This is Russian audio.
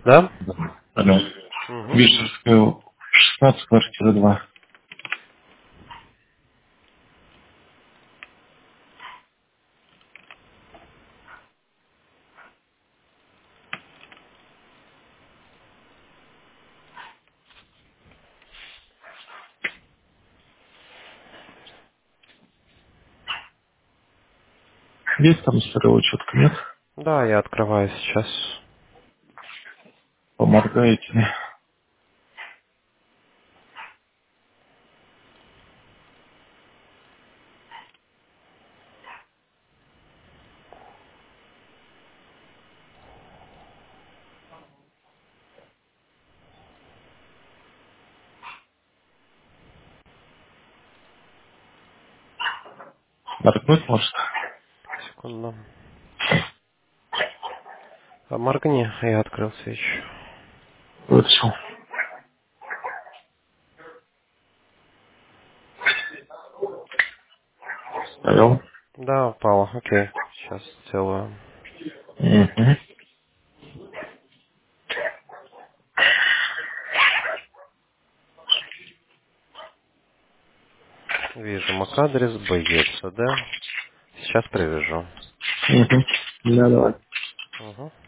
Да? Да. Алло. Угу. Вишерская, 16, квартира 2. Есть там старого четко, нет? Да, я открываю сейчас. Поморгаете мне. Моргнуть может? Секунду. А моргни, я открыл свечу. Вот все. Ставил. Да, упала. Окей. Сейчас сделаю. Угу. Вижу MAC-адрес, БЕЦД. Сейчас привяжу. Угу. Да, давай. Угу.